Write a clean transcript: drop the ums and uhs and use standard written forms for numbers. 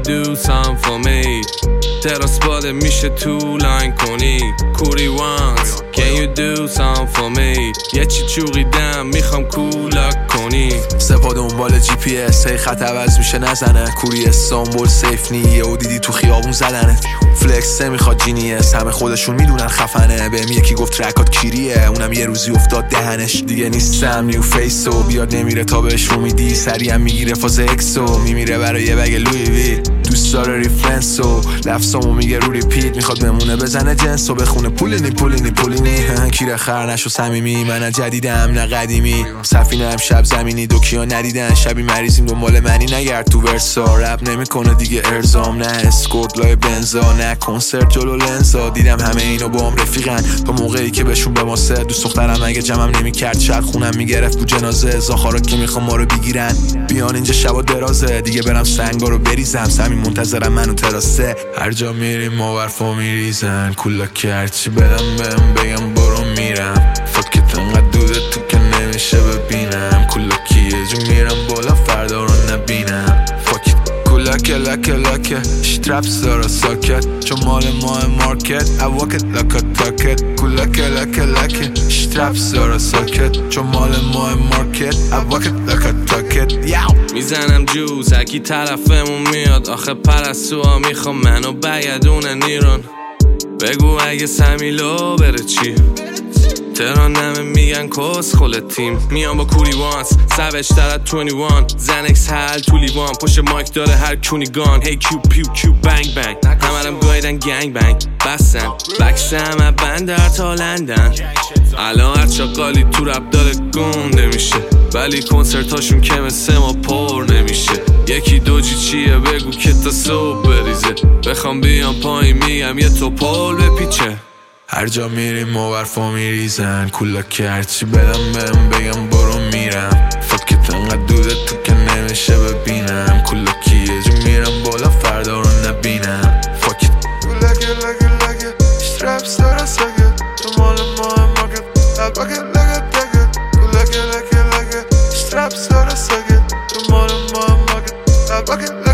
you do something for me تراس باده میشه تو لاین کنی کوری وانس Can you do something for me یه چی چوقیدم میخوام کولاک کنی سپا دنبال جی پی اس هی خط عوض میشه نزنه کوری استانبول سیف نیه و دیدی تو خیابون زدنه فلکس میخواد جینیس همه خودشون میدونن خفنه بهم یکی گفت ترکات کیریه اونم یه روزی افتاد دهنش دیگه نیستم نیو فیسو بیاد نمیره تا بهش رو میدی سریعم میگیره فاز اکسو میمیره برای یه بگ لوی وی دوست داره ریفرنسو لفظامو میگه رو ریپیت میخواد بمونه بزنه جنسو بخونه پولینی کیره خر نشو صمیمی من جدیدم نه قدیمی سفینه هم شب زمینی دوکیا ندیدن شبی مریضیم دنبال منی نگرد تو ورسا رپ نمیکنه دیگه ارزام نه اسکورت لای بنزا نه کنسرت جلو لنزا دیدم همه اینو با هم رفیقن تا موقعی که بهشون به واسه دوست دخترم اگه جمعم نمیکرد شاید خونم میگرفت تو جنازه زاخارا که میخوام ما رو بگیرن بیان اینجا شبا درازه دیگه برم سنگا رو بریزم سمی منتظرم منو تراسه هر جا میریم ما برفا میریزن کولا که هرچی بدم بهم بگم برو میرم فکت انقدر دوده تو که نمیشه ببینم کولا که یه جو میرم بالا فردا رو نبینم فکت کولا که لکه شترپس داره ساکت چون مال ماه مارکت اواکت لکا تاکت کولا که لکه شترپس داره ساکت چون مال ماه مارکت اواکت لکا تاکت میزنم جوز اکی طرفمون میاد آخه پرستوها میخوام منو بگردونه نیرون بگو اگه سمیلو بره چی تهران نمه میگن کس خل تیم میان با کوری وانس سوش ترد 21 زنکس حل تو لیوان پشت مایک داره هر کونی گان هی کیو پیو کیو بنگ بنگ همرم گایدن گنگ بنگ بستن بکس همه بندر تا لندن الان هر چاقالی تو رب داره گنده میشه ولی کنسرتاشون که مثل ما پر نمیشه یکی دوجی چیه بگو که تا صبح بریزه بخوام بیام پایین میگم یه توپل بپیچه هر جا میریم ما برفا میریزن کولا که هرچی بدم بهم بگم برو میرم فکت انقدر دوده تو که نمیشه ببینم کولا که یه جو میرم بالا فردا رو نبینم فکت کولا که لگه شترپس داره سگه تو مال ماه مارکت الباکت لگه تگه کولا که لگه شترپس داره سگه تو مال ماه مارکت الباکت